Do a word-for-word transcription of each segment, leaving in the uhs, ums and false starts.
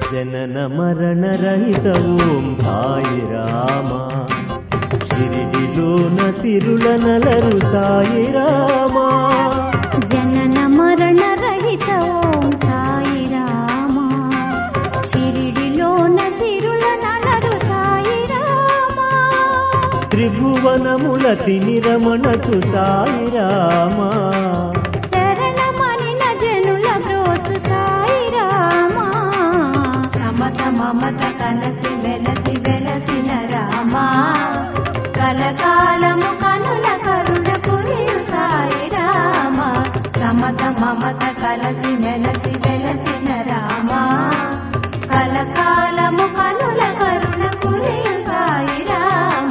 జనన మరణ రహిత ఓం సాయి రామ షిరిడిలోన సిరుల నలరు సాయి రామ జనన మరణ రహిత ఓం సాయి రామ షిరిడిలోన సిరుల నలరు సాయి రామ త్రిభువనముల తిమిరమణచు సాయి రామ శరణమనిన జనుల బ్రోచు సాయి రామ సమత మమత కలసి వెలసి వెలసిన రామ కలకాలము కనుల కరుణ కురియు సాయి రామ సమత మమత కలసి వెలసి వెలసిన రామ కలకాలము కనుల కరుణ కురియు సాయి రామ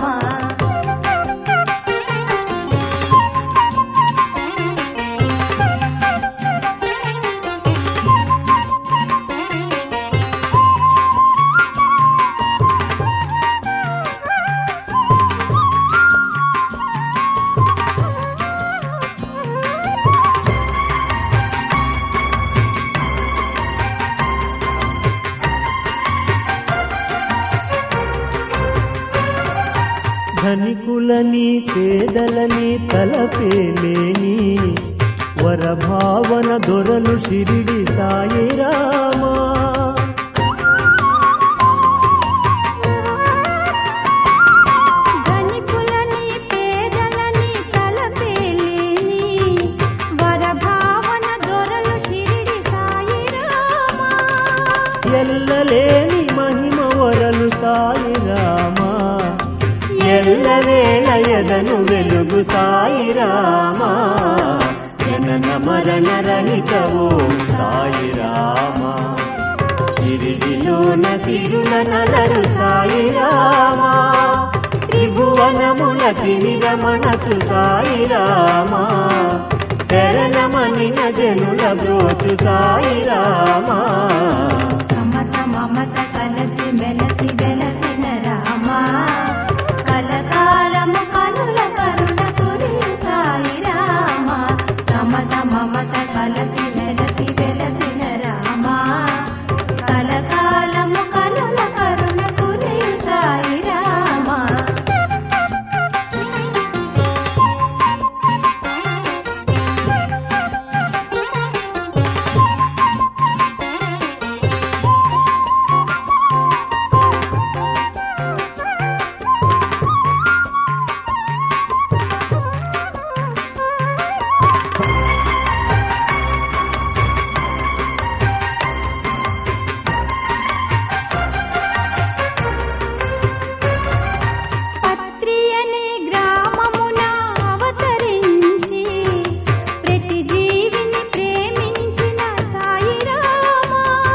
ధనికులని పేదలని తలపేలేని వరభావన దొరలు షిరిడి సాయి రామ ధనికులని పేదలని తలపేలేని వరభావన దొరలు షిరిడి సాయి రామ ఎల్లలేని మహిమ వరలు సాయి రామ ఎల్లవేళ ఎదను వెలుగు సాయి రామ జనన మరణ రహిత ఓం సాయి రామ షిరిడిలోన సిరుల నలరు సాయి రామ త్రిభువనముల తిమిరమణచు సాయి రామ శరణమనిన జనుల బ్రోచు సాయి రామ సమత మమత కలసి వెలసి వెలసిన రామ కలకాలము కనుల కరుణ కురియు సాయి రామ సమత మమత కలసి వెలసి వెలసిన రామ కలకాలము కనుల కరుణ కురియు సాయి రామ పత్రి అనే గ్రామమున అవతరించి ప్రతి జీవిని ప్రేమించిన సాయి రామ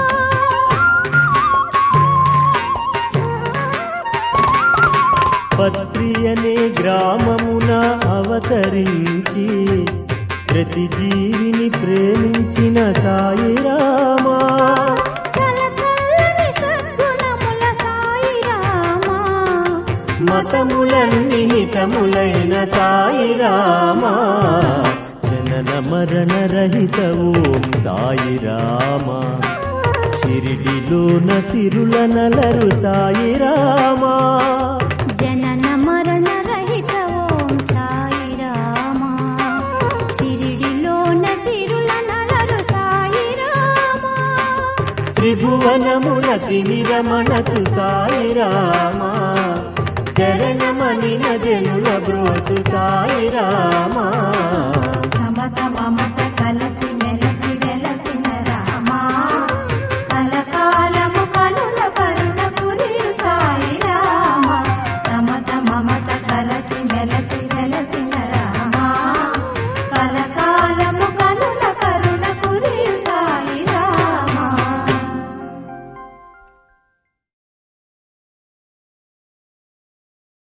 పత్రి అనే గ్రామమున అవతరించి ప్రతి జీవిని ప్రేమించిన సాయి రామ చల చల్లని సద్గుణముల సాయి రామ మతములన్నీ హితములైన సాయి రామ జనన మరణ రహిత ఓం సాయి రామ షిరిడిలోన సిరుల నలరు సాయి రామ జనన మరణ రహిత ఓం సాయి రామ షిరిడిలోన సిరుల నలరు సాయి రామ త్రిభువనముల తిమిరమణచు సాయి రామ శరణమనిన జనుల బ్రోచు సాయి రామ